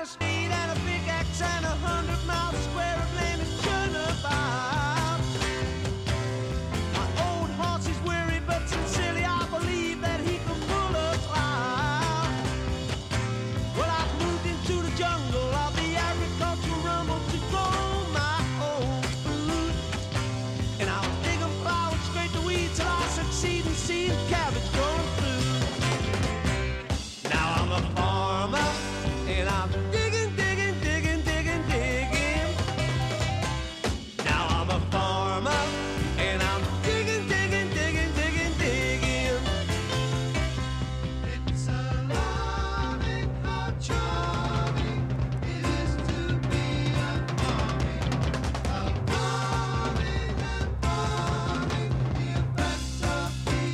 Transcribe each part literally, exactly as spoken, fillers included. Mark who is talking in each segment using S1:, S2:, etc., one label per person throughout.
S1: a speed and a big axe and a hundred miles square of land and turnabout. My old horse is weary, but sincerely I believe that he can pull a plow. Well, I've moved into the jungle of the agricultural rumble to grow my own food. And I'll dig and plow and scrape the weeds till I succeed in seeing cabbage growing through. Now I'm a farmer, and I'm digging, digging, digging, digging, digging. Now I'm a farmer, and I'm digging, digging, digging, digging, digging. It's alarming how charming it is to be a farming, a farming and farming, the effects of the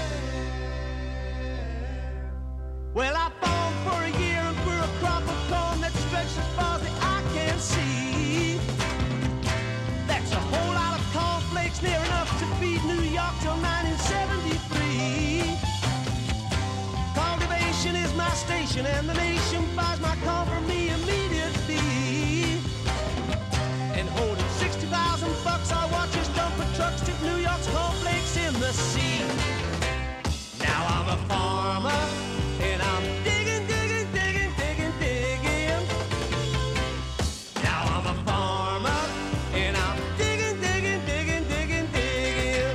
S1: air. Well, I farmed for a year and grew a crop of corn that stretched as far as the eye can see. That's a whole lot of cornflakes, near enough to feed New York till nineteen seventy-three. Cultivation is my station, and the nation buys my corn from me immediately. And holding sixty thousand bucks, I watch his dumper trucks tip New York's cornflakes in the sea. Now I'm a farmer, and I'm digging, digging, digging, digging, digging. Now I'm a farmer, and I'm digging, digging, digging, digging, digging.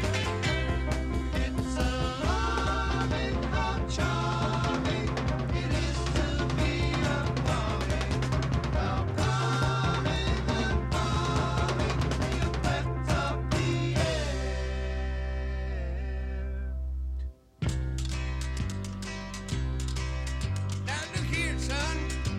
S1: It's alarming how charming it is to be a farming, a farming and farming, the effect of the air. Now look here, son.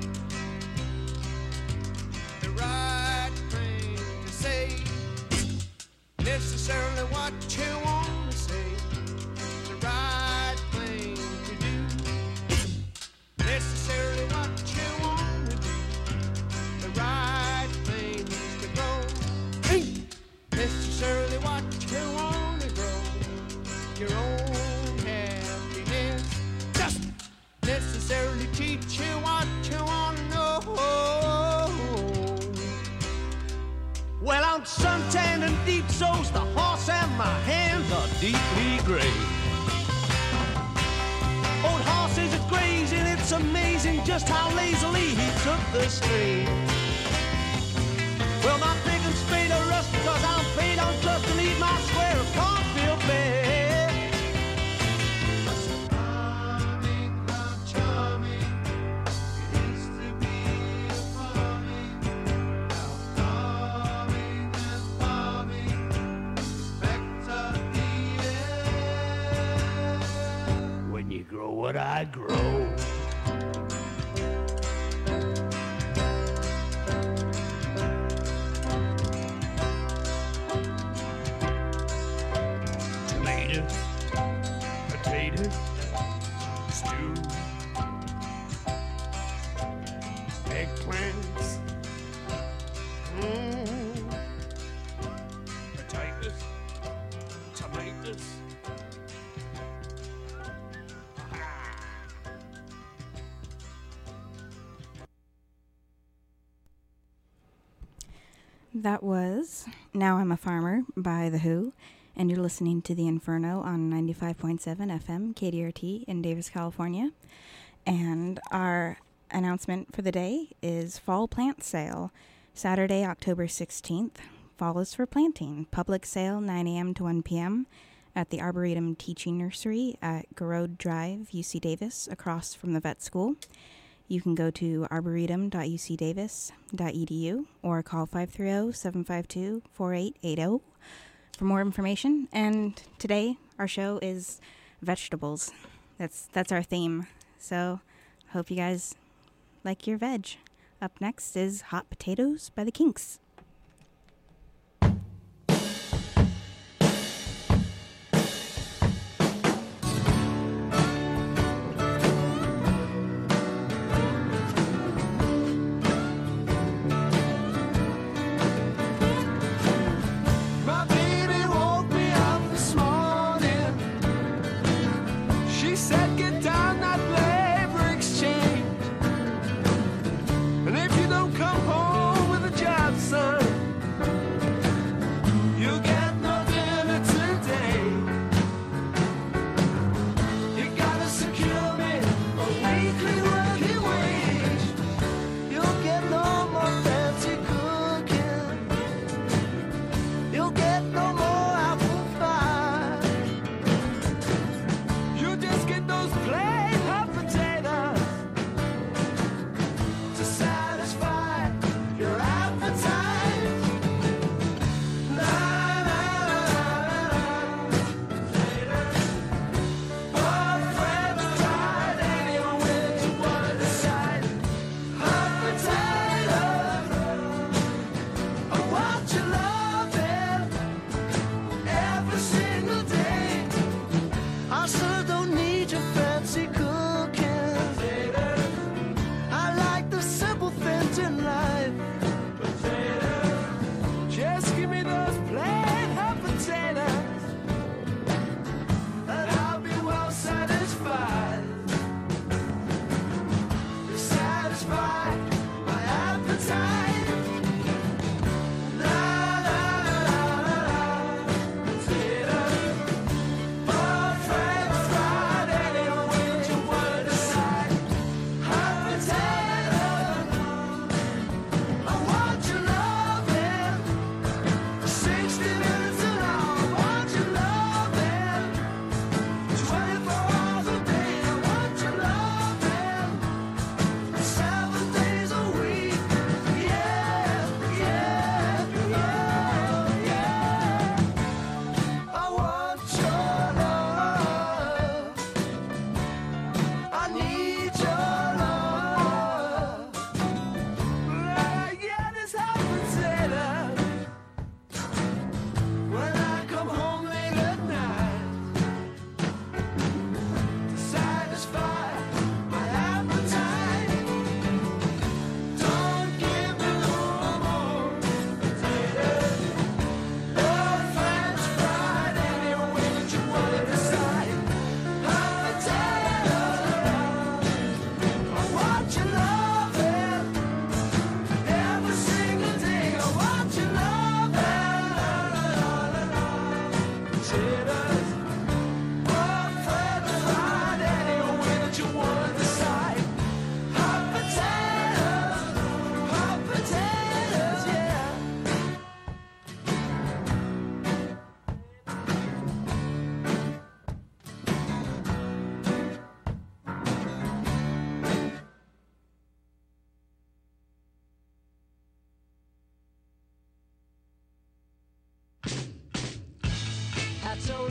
S1: The right thing to say, necessarily what you want to say. The right thing to do, necessarily what you want to do. The right thing is to grow, necessarily what you want to grow. Your own happiness, just necessarily teach you what you want to know. Well, I'm suntanned and deep, so's the horse, and my hands are deeply gray. Old horses are grazing, it's amazing just how lazily he took the strain. Well, my pick and spade are rust because I'm paid on just to leave my square of cornfield bare. Charming, how charming it is to be a farming, how farming and farming, effect of the air. When you grow what I grow. Tomatoes, potatoes, stew, eggplants, mm, potatoes, tomatoes.
S2: That was Now I'm a Farmer by The Who, and you're listening to The Inferno on ninety-five point seven F M K D R T in Davis, California. And our announcement for the day is Fall Plant Sale, Saturday, October sixteenth. Fall is for planting. Public sale, nine a.m. to one p.m. at the Arboretum Teaching Nursery at Garode Drive, U C Davis, across from the vet school. You can go to arboretum dot u c davis dot e d u or call five three zero, seven five two, four eight eight zero for more information. And today, our show is vegetables. That's that's our theme. So, hope you guys like your veg. Up next is Hot Potatoes by the Kinks.
S1: She said, get down that labor exchange.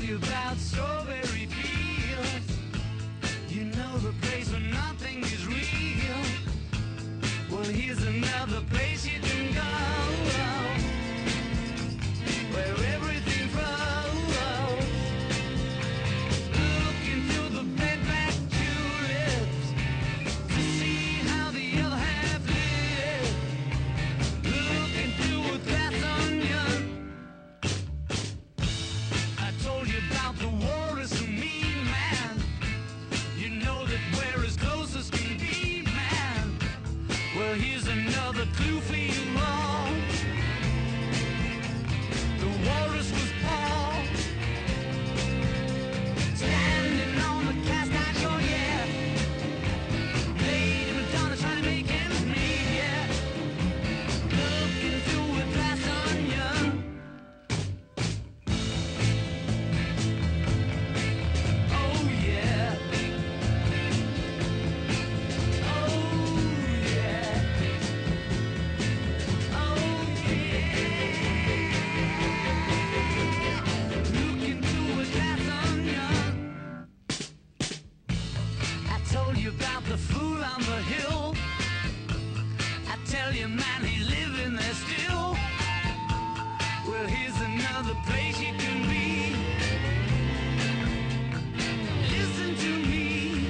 S1: you about strawberry fields. You know the place where nothing is real. Well, here's another place you can go, where everything flows. Looking through the bed-back tulips to see how the other half lives. Looking through a glass onion. I told you about the war is a mean man. You know that we're as close as can be, man. Well, here's another clue for you all. The walrus was Paul, standing on the cast iron shore, yeah. Lady Madonna trying to make ends meet, yeah. Looking through a glass onion. Oh yeah. Oh yeah. Oh yeah. Looking through a glass onion. I told you about the fool on the hill. I tell you, man, he's living there still. Well, here's another place you can be. Listen to me.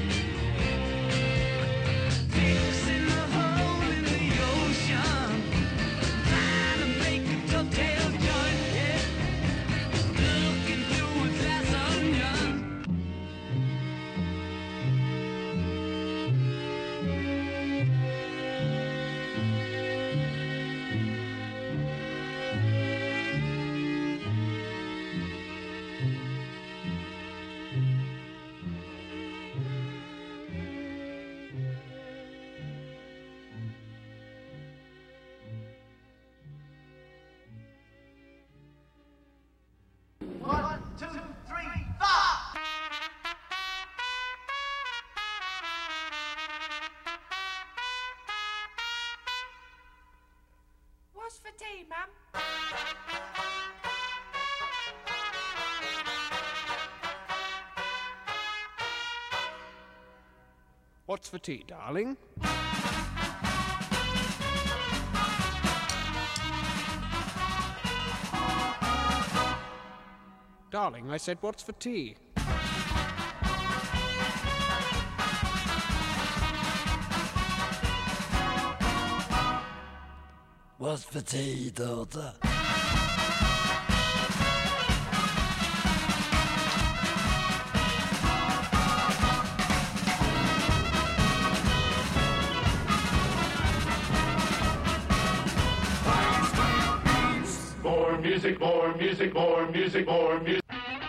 S1: Fixing the hole in the ocean. Trying to make a dovetail joint, yeah. Looking through a glass onion. One, two, three, four!
S3: What's for tea, ma'am?
S4: What's for tea, darling? Darling, I said, what's for tea?
S5: What's for tea, daughter?
S6: More music, more music, more music, more music.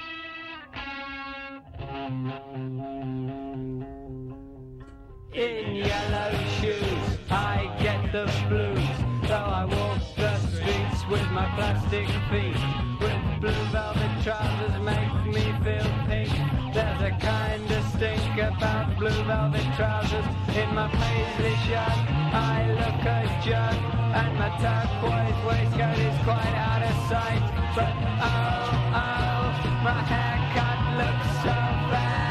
S1: In yellow shoes, I get the blues. So I walk the streets with my plastic feet. With blue velvet trousers make me feel pink. There's a kind of stink about blue velvet trousers. In my paisley shirt, I look a jerk. And my turquoise waistcoat is quite out of sight. But oh, oh, my haircut looks so bad.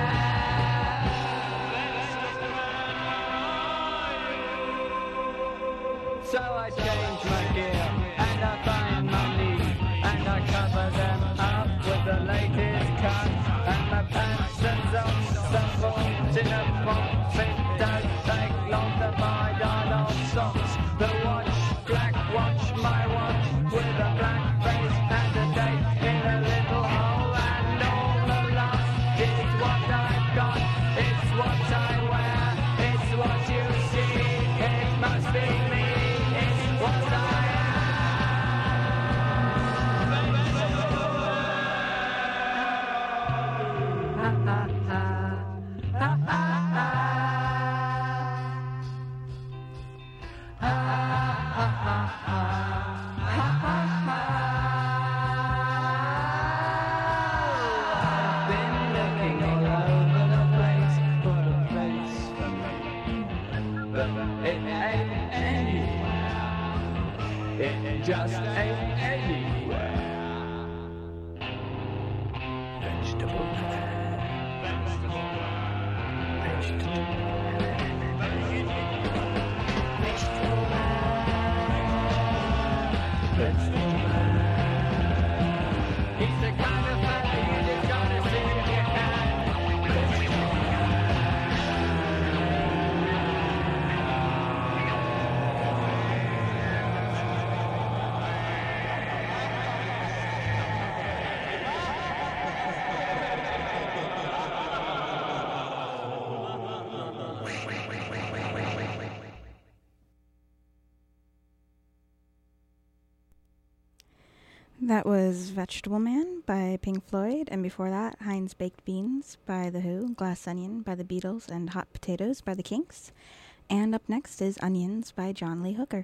S1: So I change my gear, and I find my knees, and I cover them up with the latest cut. And my pants and socks stumble in a box. It don't take long to buy Donald socks. The watch, black watch, my watch, with a black face and a date in a little hole. And all the love is what I've got, it's what I wear, it's what you see, it must be me. What I just ain't anywhere.
S2: That was Vegetable Man by Pink Floyd, and before that, Heinz Baked Beans by The Who, Glass Onion by The Beatles, and Hot Potatoes by The Kinks. And up next is Onions by John Lee Hooker.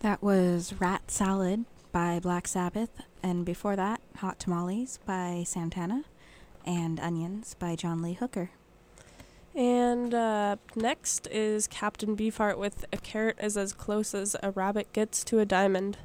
S2: That was Rat Salad by Black Sabbath, and before that, Hot Tamales by Santana, and Onions by John Lee Hooker.
S7: And uh, next is Captain Beefheart with A Carrot is as close as a rabbit gets to a diamond.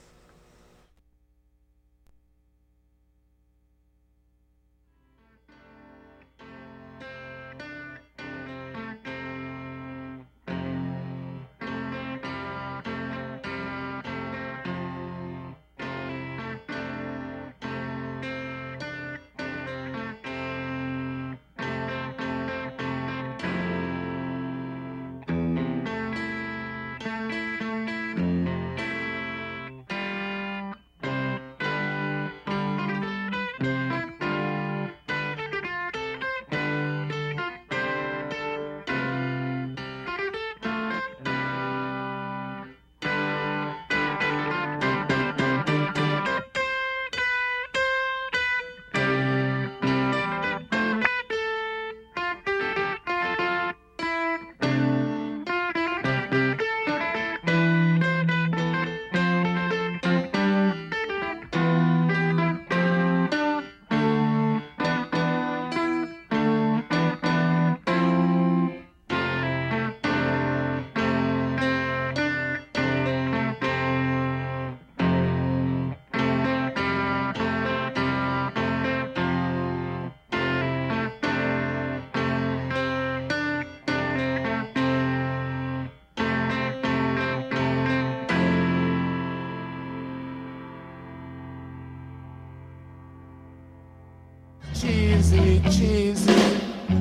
S8: Cheesy, cheesy.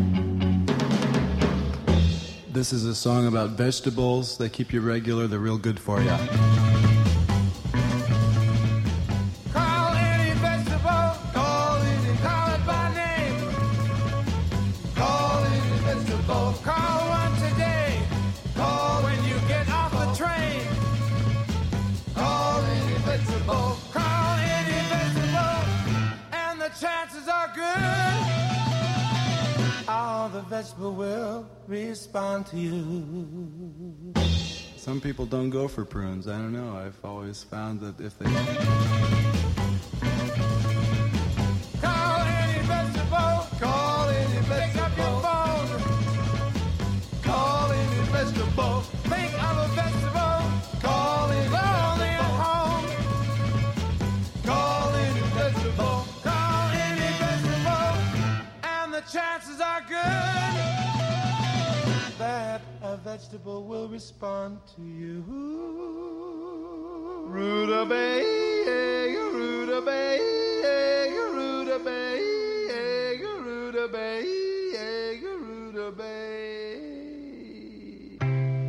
S9: This is a song about vegetables. They keep you regular. They're real good for you.
S8: Call any vegetable, call any, call it by name. Call any vegetable, call one today. Call when you get off the train. Call any vegetable, call any vegetable, and the chances are good. All the vegetable will respond to you.
S9: Some people don't go for prunes. I don't know. I've always found that if they...
S8: Call any vegetable, call any vegetable. Pick up your phone. Call any vegetable. Think of a vegetable. Call any lonely at home. Call any vegetable. Call any vegetable. And the chances are good that a vegetable will respond to you. Rutabaga, rutabaga, rutabaga, rutabaga, rutabaga.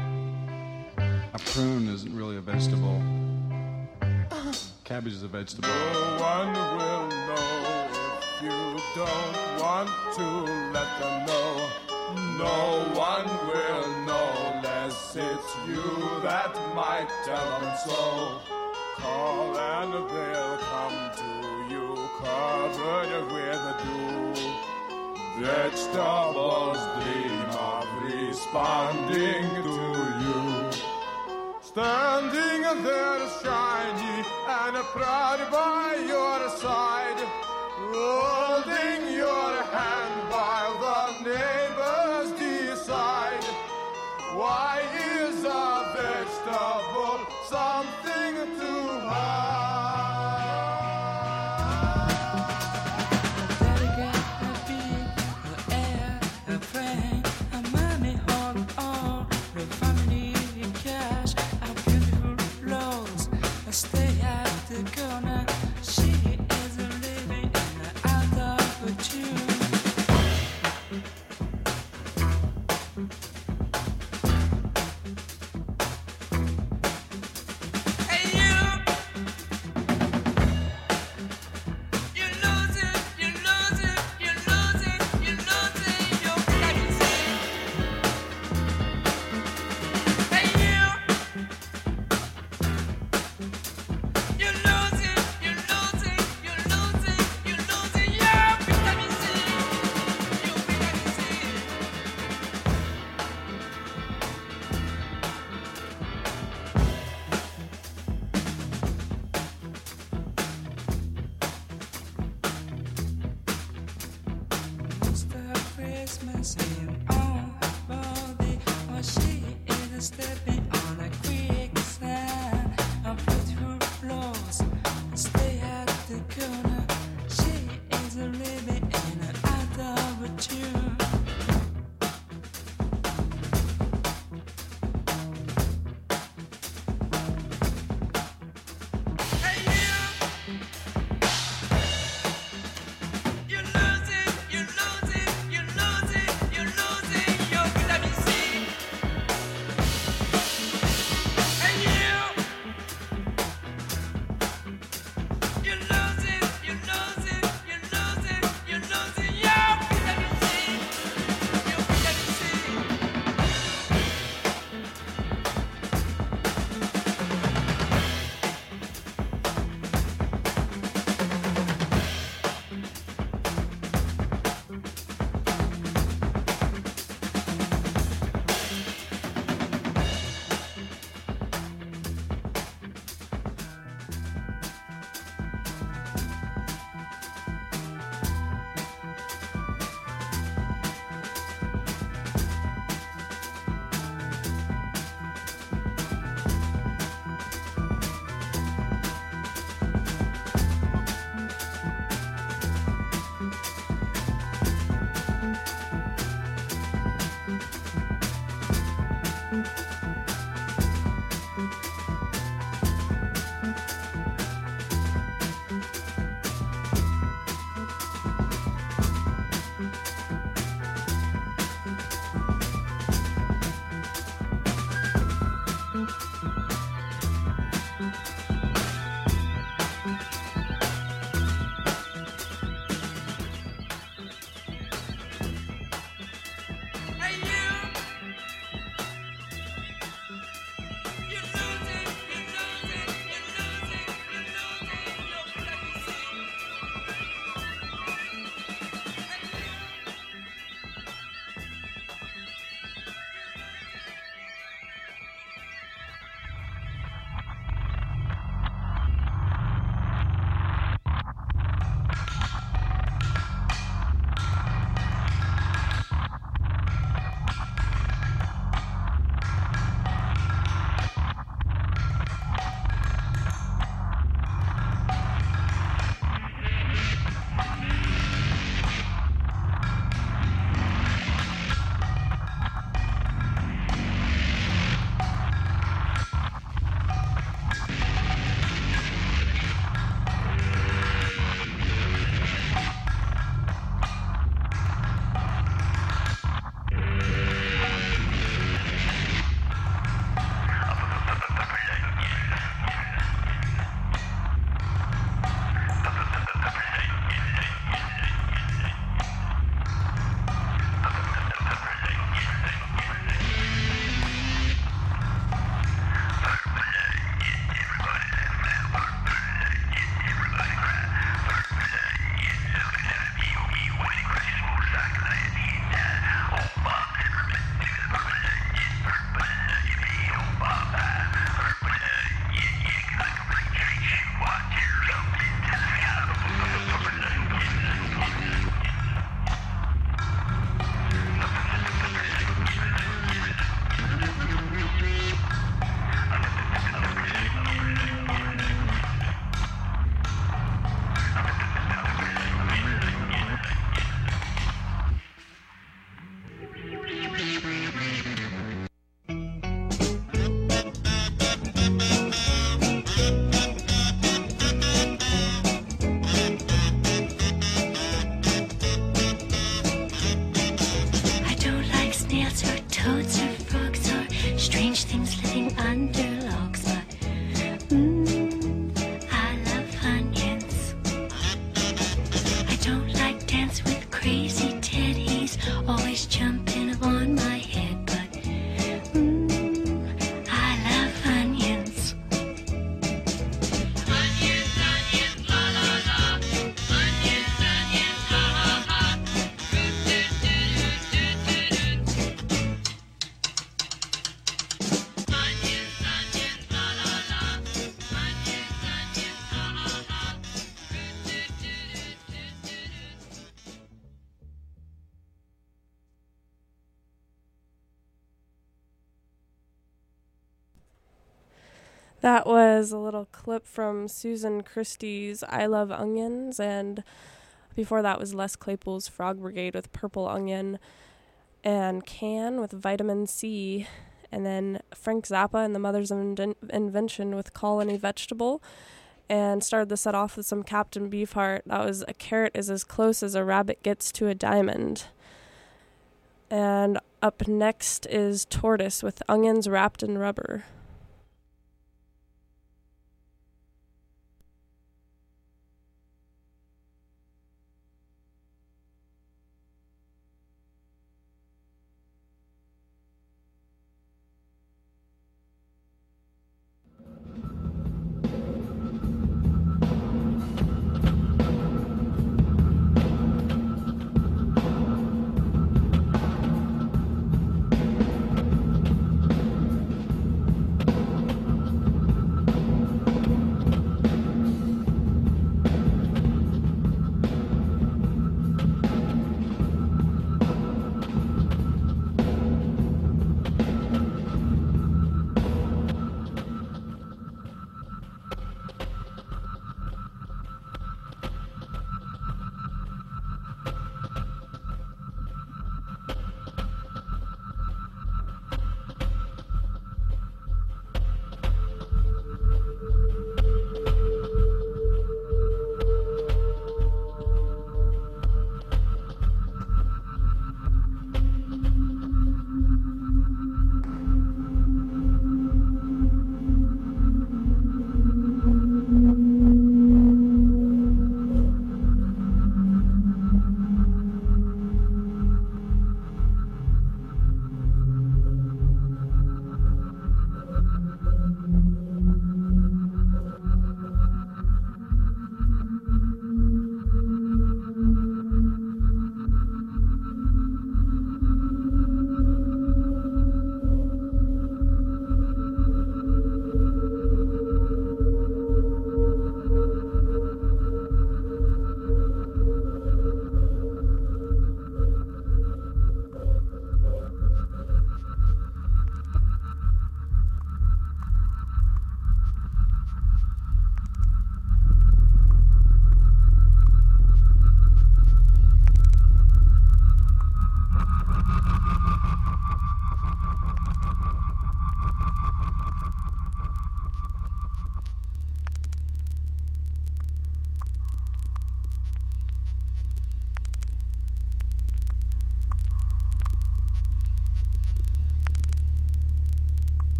S9: A prune isn't really a vegetable. Cabbage is a vegetable.
S8: No one will know if you don't want to let them know. No one will know unless it's you that might tell them so. Call and they'll come to you, covered with dew. Vegetables dream of responding to you. Standing there shiny and proud by your side, holding your hand while the neighbors decide. Why is a vegetable something to hide?
S10: Dedicate a beat, a air, a friend, a money on all, the family cash, a beautiful clothes, a stay at the corner. She is a living in the out of a tune. Hey you!
S11: toads or frogs or strange things living under logs, but mmm, I love onions. I don't like dance with crazy Ted, he's always jumping on my head, but mmm, I love onions. Onions, onions, la la la. Onions, onions, ha ha ha.
S7: That was a little clip from Susan Christie's I Love Onions, and before that was Les Claypool's Frog Brigade with Purple Onion, and Can with Vitamin C, and then Frank Zappa and the Mothers of Inven- Invention with Call Any Vegetable, and started the set off with some Captain Beefheart. That was A Carrot Is As Close As a Rabbit Gets to a Diamond. And up next is Tortoise with Onions Wrapped in Rubber.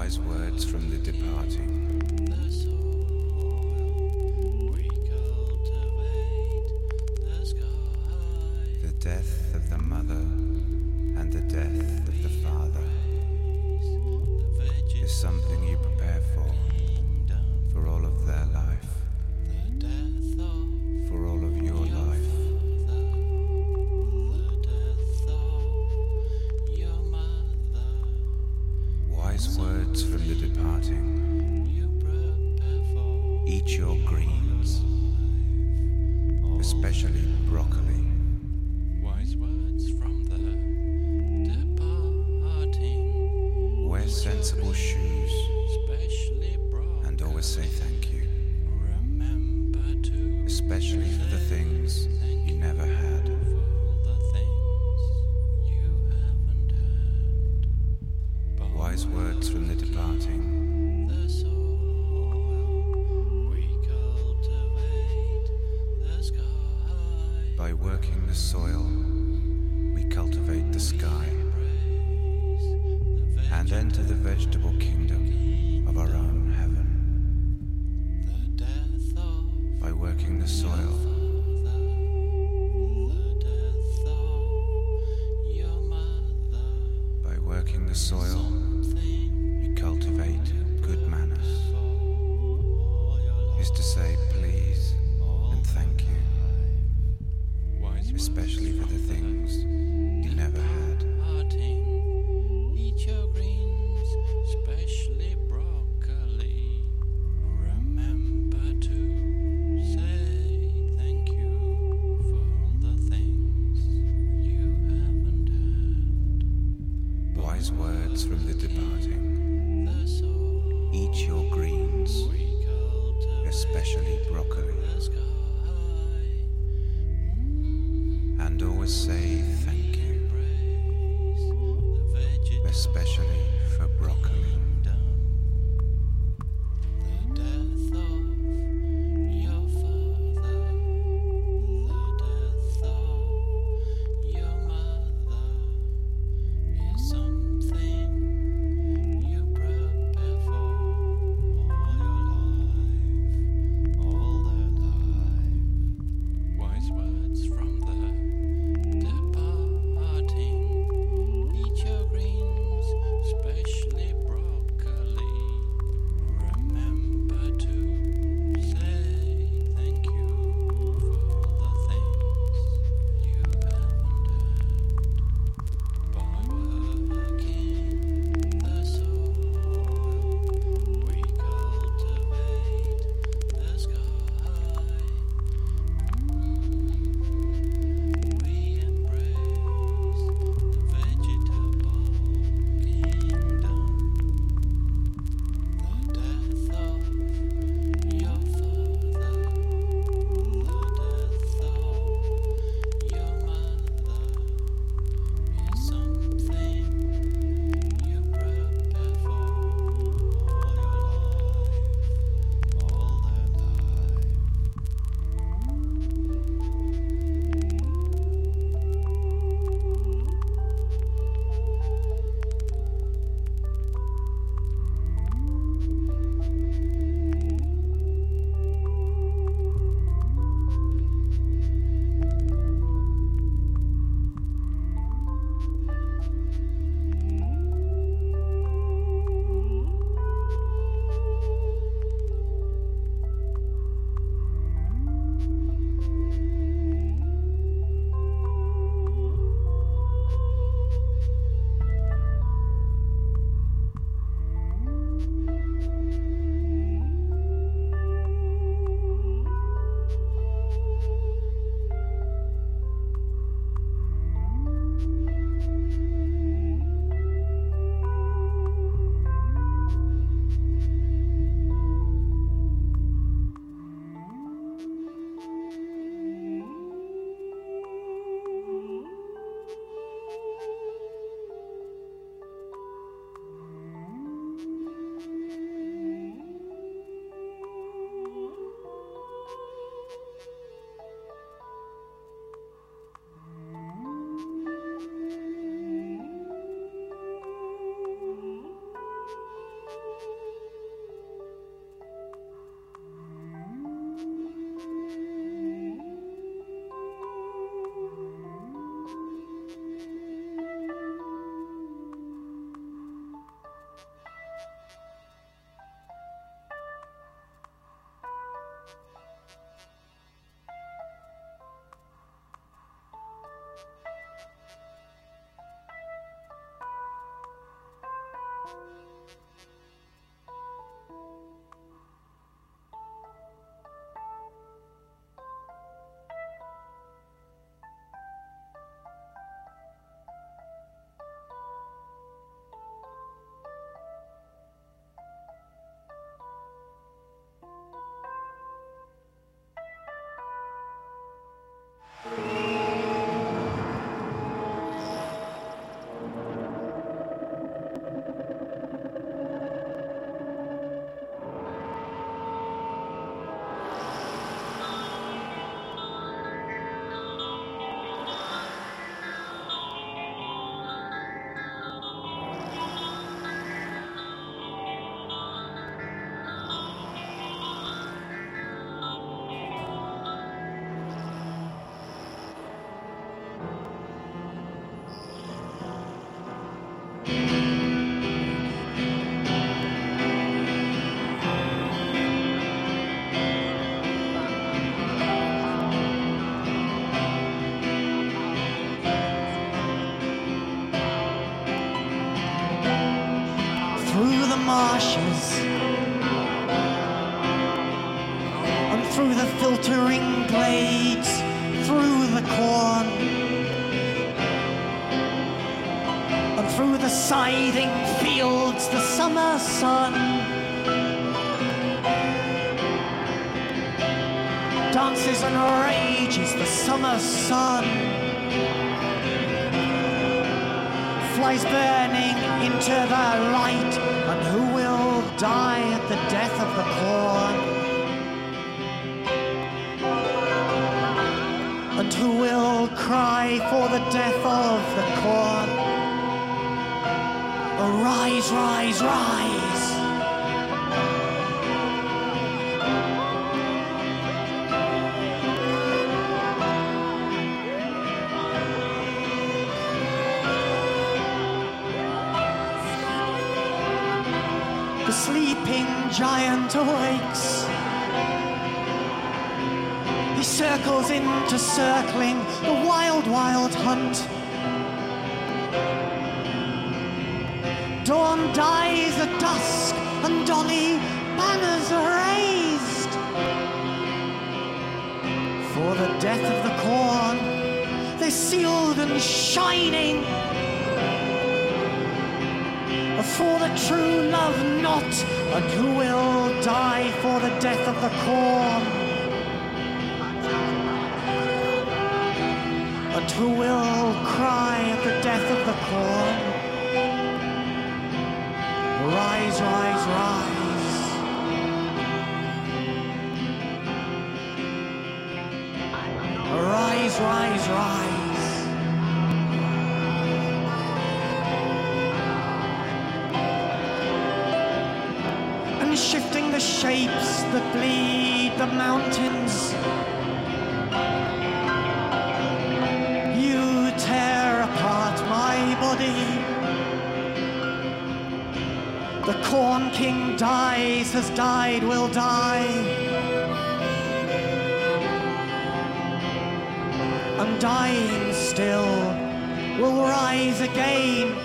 S12: Wise words from the departing. The death of the mother and the death of the father is something you prepare for, for all of their life, for all of your life. Wise words from the departing. Eat your greens, especially broccoli.
S10: Wise words from the departing.
S12: Wear sensible shoes,
S10: Especially broccoli.
S12: and always say thank you,
S10: Remember to
S12: especially for the things you never had.
S10: for the things you haven't had.
S12: Wise words from the departing.
S10: The soil we cultivate, the sky
S12: By working the soil, we cultivate the sky and enter the vegetable kingdom of our own heaven.
S10: the death of
S12: By working the soil,
S10: the death of your mother.
S12: by working the soil, you cultivate good manners. Is to say please and thank you, especially for the things you never had.
S10: Parting, eat your greens, especially broccoli. Remember to say thank
S13: through the marshes, and through the filtering glades, through the corn, and through the scything fields, the summer sun dances and rages, the summer sun flies burning into the light. And who will die at the death of the corn? And who will cry for the death of the corn? Arise, rise, rise. The sleeping giant awakes. He circles into circling the wild, wild hunt. Dawn dies at dusk and Dolly banners are raised for the death of the corn. They're sealed and shining for the true love not, and who will die for the death of the corn? And who will cry at the death of the corn? Rise, rise, rise. Rise, rise, rise. Shifting the shapes that bleed the mountains, you tear apart my body. The Corn King dies, has died, will die. And dying still will rise again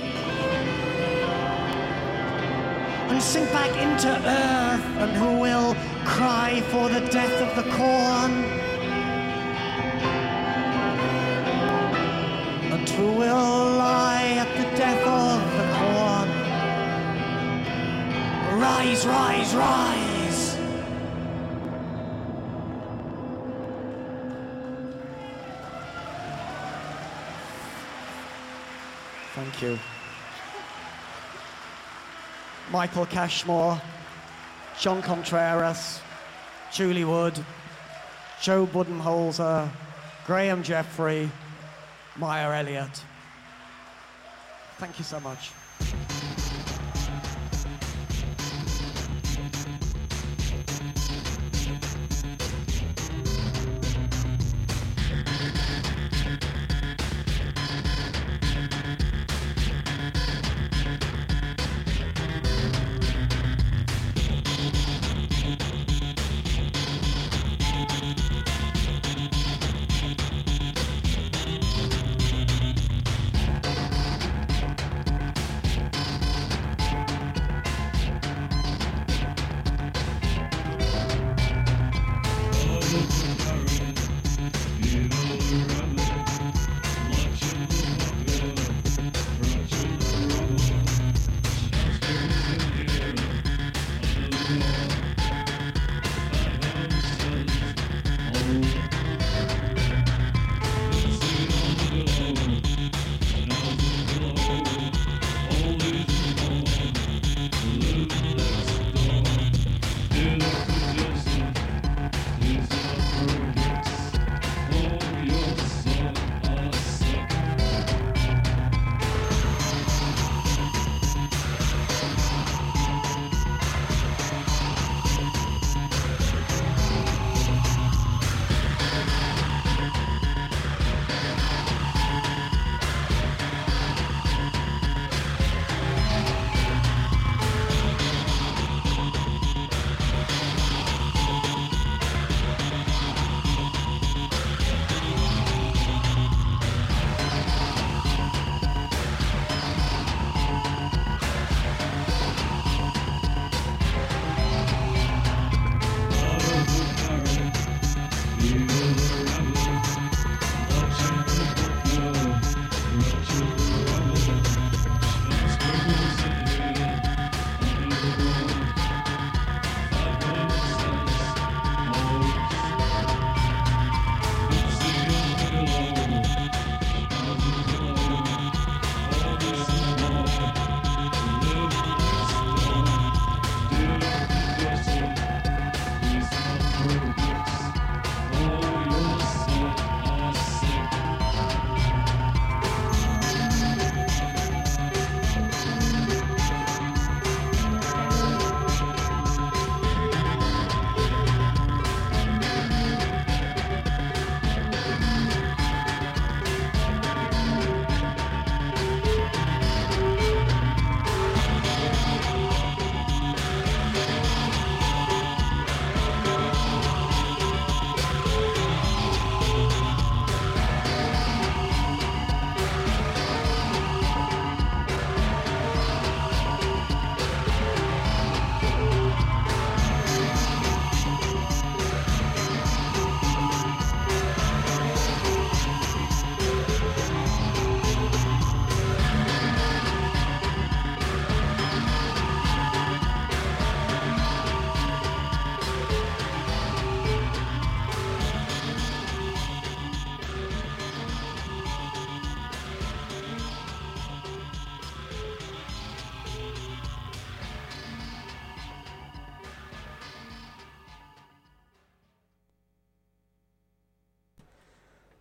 S13: and sink back into earth. And who will cry for the death of the corn? And who will lie at the death of the corn? Rise, rise, rise. Thank you. Michael Cashmore, John Contreras, Julie Wood, Joe Budenholzer, Graham Jeffrey, Maya Elliott. Thank you so much.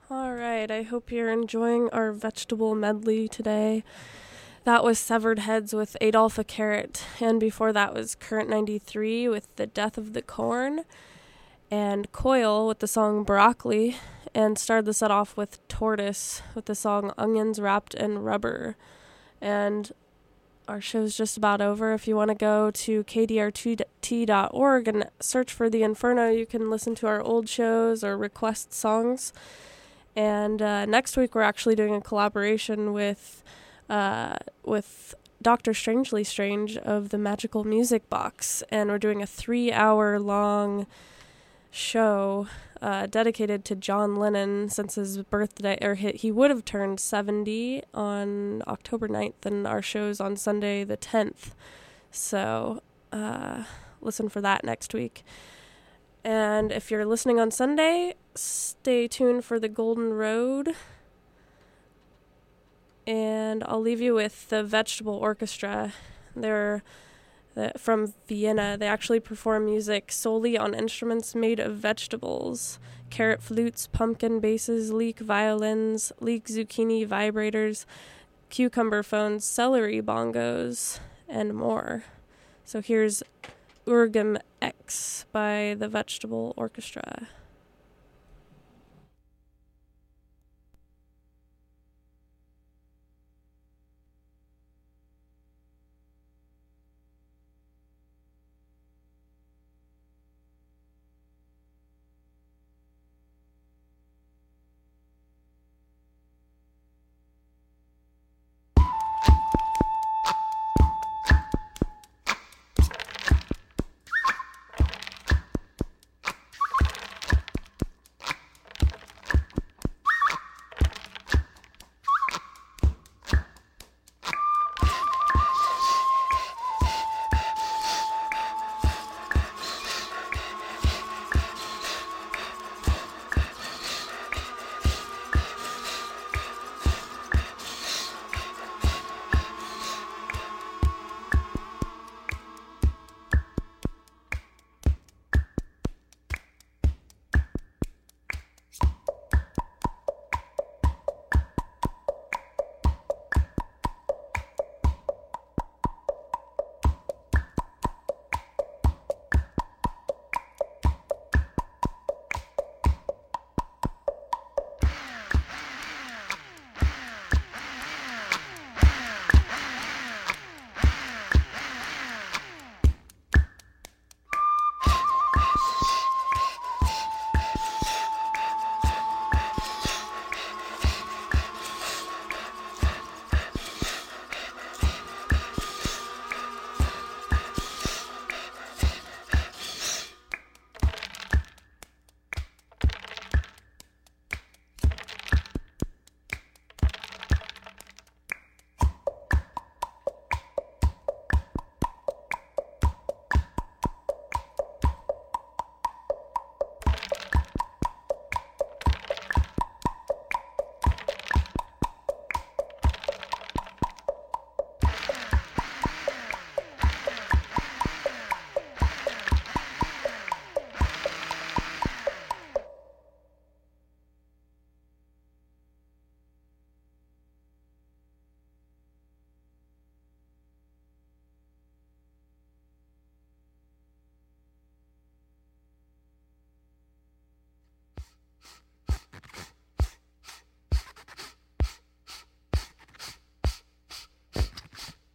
S7: All right, I hope you're enjoying our vegetable medley today. That was Severed Heads with Adolpha Carrot, and before that was Current ninety-three with The Death of the Corn, and Coil with the song Broccoli, and started the set off with Tortoise with the song Onions Wrapped in Rubber. And our show's just about over. If you want to go to k d r t dot org and search for The Inferno, you can listen to our old shows or request songs. And uh, next week we're actually doing a collaboration with uh, with Doctor Strangely Strange of the Magical Music Box, and we're doing a three-hour long show uh, dedicated to John Lennon since his birthday, or he, he would have turned seventy on October ninth, and our show's on Sunday the tenth. So uh, listen for that next week. And if you're listening on Sunday, stay tuned for the Golden Road. And I'll leave you with the Vegetable Orchestra. They're uh, from Vienna. They actually perform music solely on instruments made of vegetables. Carrot flutes, pumpkin basses, leek violins, leek zucchini vibrators, cucumber phones, celery bongos, and more. So here's Urgem X by the Vegetable Orchestra.